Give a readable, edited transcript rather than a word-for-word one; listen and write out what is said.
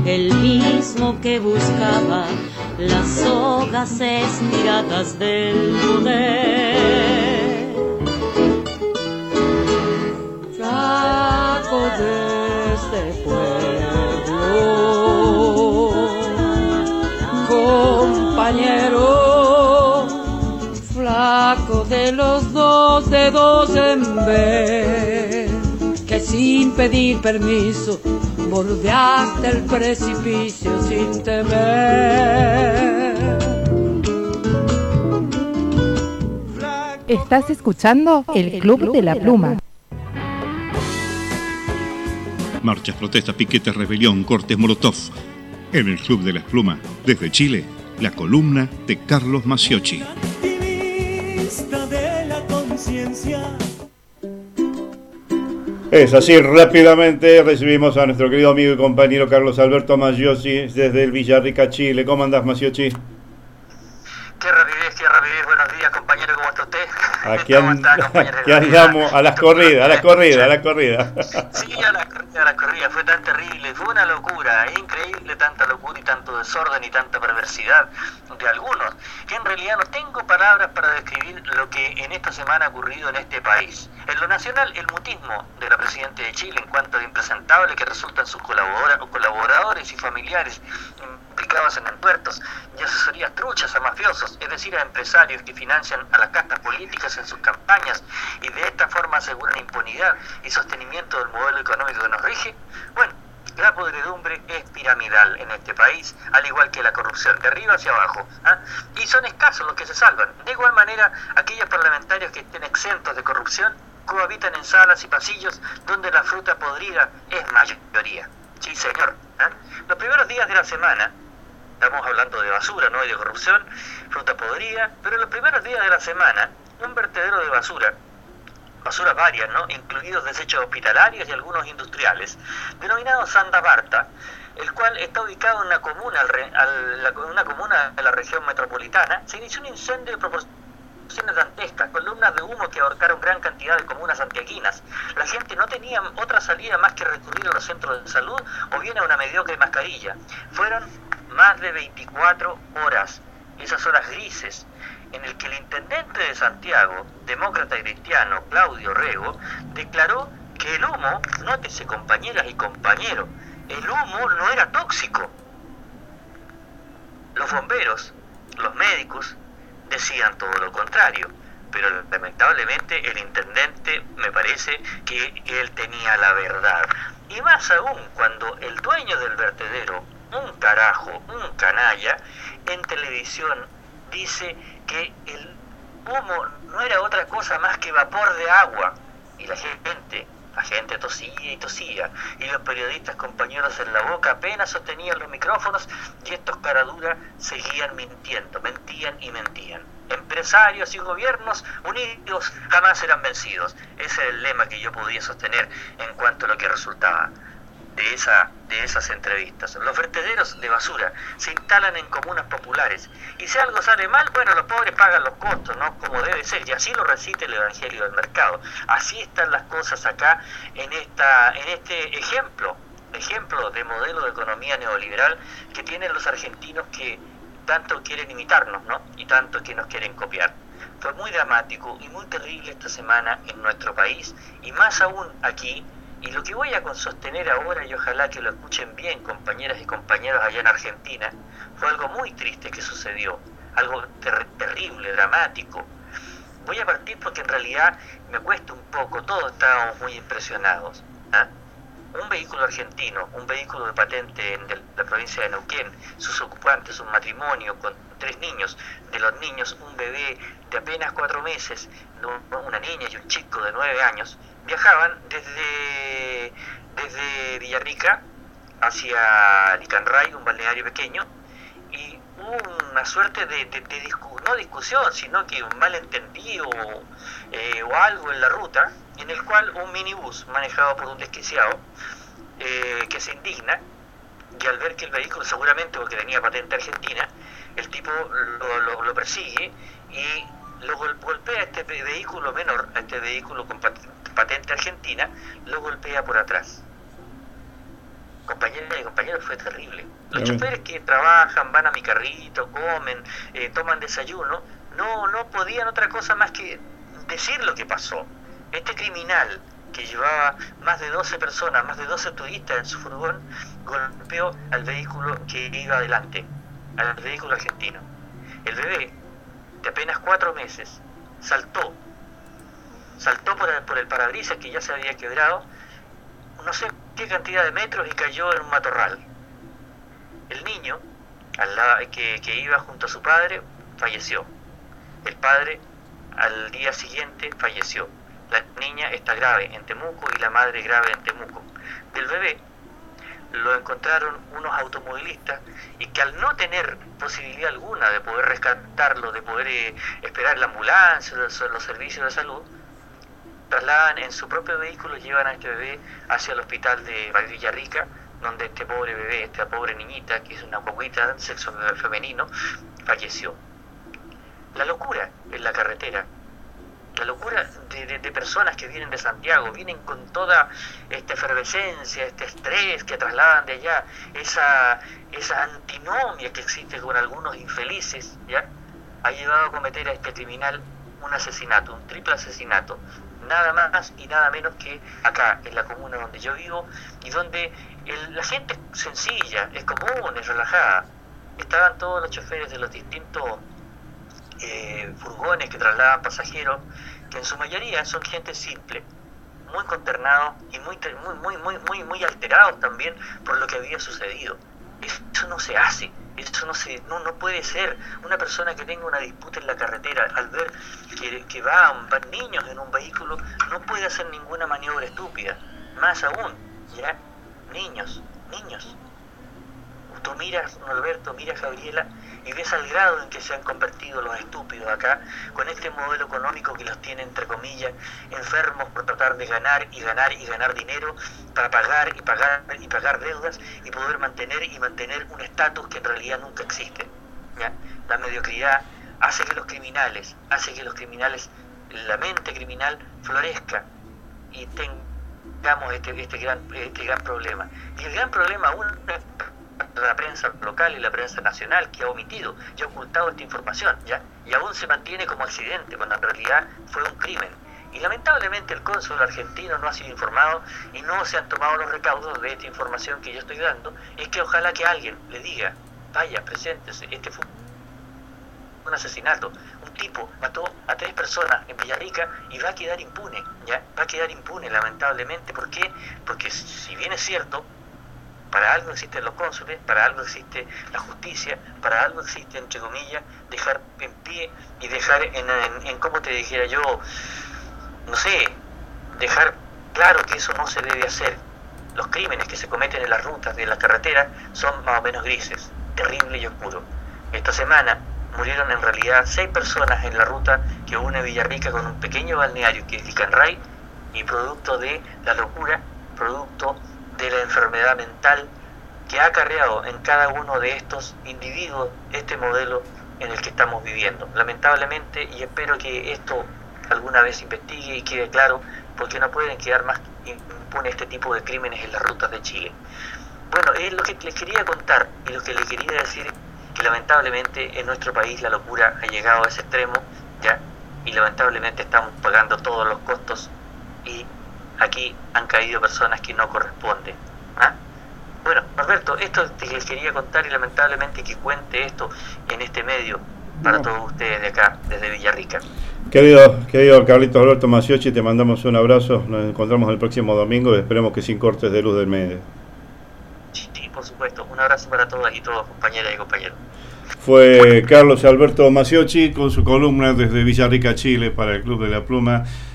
el mismo que buscaba las sogas estiradas del poder. Flaco de este pueblo, compañero, flaco de los 2 dedos en B, que sin pedir permiso bordeaste el precipicio sin temer. Estás escuchando El Club de la Pluma. Marchas, protestas, piquetes, rebelión, cortes, molotov. En el Club de la Pluma, desde Chile, la columna de Carlos Maciocchi. De la conciencia. Es así, rápidamente recibimos a nuestro querido amigo y compañero Carlos Alberto Maciocchi desde el Villarrica, Chile. ¿Cómo andás, Maciocchi? Qué rapidez, buenos días, compañero, ¿cómo está usted? Aquí andamos a las corridas. Sí, a la corrida, fue tan terrible, fue una locura, es increíble tanta locura y tanto desorden y tanta perversidad de algunos, que en realidad no tengo palabras para describir lo que en esta semana ha ocurrido en este país. En lo nacional, el mutismo de la Presidenta de Chile en cuanto a impresentable que resultan sus colaboradores y familiares implicados en entuertos y asesorías truchas a mafiosos, es decir, a empresarios que financian a las castas políticas en sus campañas y de esta forma aseguran impunidad y sostenimiento del modelo económico que nos rige. Bueno, la podredumbre es piramidal en este país, al igual que la corrupción, de arriba hacia abajo, y son escasos los que se salvan. De igual manera, aquellos parlamentarios que estén exentos de corrupción cohabitan en salas y pasillos donde la fruta podrida es mayoría. Sí, señor. Los primeros días de la semana, estamos hablando de basura, no y de corrupción, fruta podrida, pero los primeros días de la semana, un vertedero de basuras varias, ¿no?, incluidos desechos hospitalarios y algunos industriales, denominado Santa Marta, el cual está ubicado en una comuna, una comuna de la región metropolitana, se inició un incendio de proporciones dantescas, columnas de humo que ahorcaron gran cantidad de comunas santiaguinas. La gente no tenía otra salida más que recurrir a los centros de salud o bien a una mediocre mascarilla. Fueron más de 24 horas, esas horas grises, en el que el intendente de Santiago, demócrata y cristiano, Claudio Rego, declaró que el humo, nótese compañeras y compañeros, el humo no era tóxico. Los bomberos, los médicos, decían todo lo contrario, pero lamentablemente el intendente me parece que él tenía la verdad. Y más aún cuando el dueño del vertedero, un carajo, un canalla, en televisión dice que el humo no era otra cosa más que vapor de agua, y la gente tosía y tosía, y los periodistas compañeros en la boca apenas sostenían los micrófonos, y estos caraduras seguían mintiendo, mentían y mentían. Empresarios y gobiernos unidos jamás serán vencidos. Ese es el lema que yo podía sostener en cuanto a lo que resultaba de esas entrevistas. Los vertederos de basura se instalan en comunas populares y si algo sale mal, bueno, los pobres pagan los costos, ¿no?, como debe ser, y así lo recita el Evangelio del Mercado. Así están las cosas acá en este ejemplo de modelo de economía neoliberal que tienen los argentinos que tanto quieren imitarnos, ¿no?, y tanto que nos quieren copiar. Fue muy dramático y muy terrible esta semana en nuestro país, y más aún aquí. Y lo que voy a sostener ahora, y ojalá que lo escuchen bien, compañeras y compañeros allá en Argentina, fue algo muy triste que sucedió, algo terrible, dramático. Voy a partir porque en realidad me cuesta un poco, todos estábamos muy impresionados. Un vehículo argentino, un vehículo de patente de la provincia de Neuquén, sus ocupantes, un matrimonio con 3 niños, de los niños un bebé de apenas 4 meses, una niña y un chico de 9 años, viajaban desde Villarrica hacia Licanray, un balneario pequeño, y hubo una suerte no discusión, sino que un malentendido o algo en la ruta, en el cual un minibús manejado por un desquiciado que se indigna, y al ver que el vehículo, seguramente porque tenía patente argentina, el tipo lo persigue y lo golpea a este vehículo menor, a este vehículo con patente argentina, lo golpea por atrás. Compañero, compañeras y compañeros, fue terrible. Los choferes que trabajan, van a mi carrito, comen, toman desayuno, no podían otra cosa más que decir lo que pasó. Este criminal que llevaba más de 12 personas, más de 12 turistas en su furgón, golpeó al vehículo que iba adelante, al vehículo argentino. El bebé, de apenas 4 meses, saltó por el parabrisas que ya se había quebrado, no sé qué cantidad de metros, y cayó en un matorral. El niño, que iba junto a su padre, falleció. El padre, al día siguiente, falleció. La niña está grave en Temuco y la madre grave en Temuco. Del bebé lo encontraron unos automovilistas, y que al no tener posibilidad alguna de poder rescatarlo, de poder esperar la ambulancia, los servicios de salud, trasladan en su propio vehículo, llevan a este bebé hacia el hospital de Villarrica, donde este pobre bebé, esta pobre niñita, que es una guaguita de sexo femenino, falleció. La locura en la carretera, la locura de personas que vienen de Santiago, vienen con toda esta efervescencia, este estrés que trasladan de allá, esa antinomia que existe con algunos infelices, ¿ya? Ha llevado a cometer a este criminal un asesinato, un triple asesinato, nada más y nada menos que acá, en la comuna donde yo vivo, y donde la gente es sencilla, es común, es relajada. Estaban todos los choferes de los distintos furgones que trasladan pasajeros, que en su mayoría son gente simple, muy consternados y muy alterados también por lo que había sucedido. Eso no se hace, eso no puede ser. Una persona que tenga una disputa en la carretera, al ver que van niños en un vehículo, no puede hacer ninguna maniobra estúpida. Más aún, ¿ya? Niños. Tú miras, Norberto, miras, Gabriela, y ves al grado en que se han convertido los estúpidos acá, con este modelo económico que los tiene, entre comillas, enfermos por tratar de ganar dinero para pagar deudas y poder mantener un estatus que en realidad nunca existe, ¿ya? La mediocridad hace que los criminales, la mente criminal florezca y tengamos este gran problema. Y el gran problema aún es la prensa local y la prensa nacional, que ha omitido y ha ocultado esta información, ¿ya? Y aún se mantiene como accidente, cuando en realidad fue un crimen. Y lamentablemente el cónsul argentino no ha sido informado y no se han tomado los recaudos de esta información que yo estoy dando. Es que ojalá que alguien le diga: vaya, preséntese, este fue un asesinato, un tipo mató a 3 personas en Villarrica y va a quedar impune, ¿ya? Va a quedar impune, lamentablemente. ¿Por qué? Porque si bien es cierto, para algo existen los cónsules, para algo existe la justicia, para algo existe, entre comillas, dejar en pie y dejar en cómo te dijera yo, no sé, dejar claro que eso no se debe hacer. Los crímenes que se cometen en las rutas de la carretera son más o menos grises, terrible y oscuro. Esta semana murieron en realidad 6 personas en la ruta que une Villarrica con un pequeño balneario que es Licanray, y producto de la locura, producto de la enfermedad mental que ha acarreado en cada uno de estos individuos este modelo en el que estamos viviendo. Lamentablemente, y espero que esto alguna vez investigue y quede claro, porque no pueden quedar más impunes este tipo de crímenes en las rutas de Chile. Bueno, es lo que les quería contar y lo que les quería decir, que lamentablemente en nuestro país la locura ha llegado a ese extremo, ¿ya? Y lamentablemente estamos pagando todos los costos, y aquí han caído personas que no corresponden. ¿Ah? Bueno, Norberto, esto te les quería contar, y lamentablemente que cuente esto en este medio para todos ustedes de acá, desde Villarrica. Querido Carlitos Alberto Maciocchi, te mandamos un abrazo. Nos encontramos el próximo domingo y esperemos que sin cortes de luz del medio. Sí, por supuesto. Un abrazo para todas y todos, compañeras y compañeros. Fue Carlos Alberto Maciocchi con su columna desde Villarrica, Chile, para el Club de la Pluma.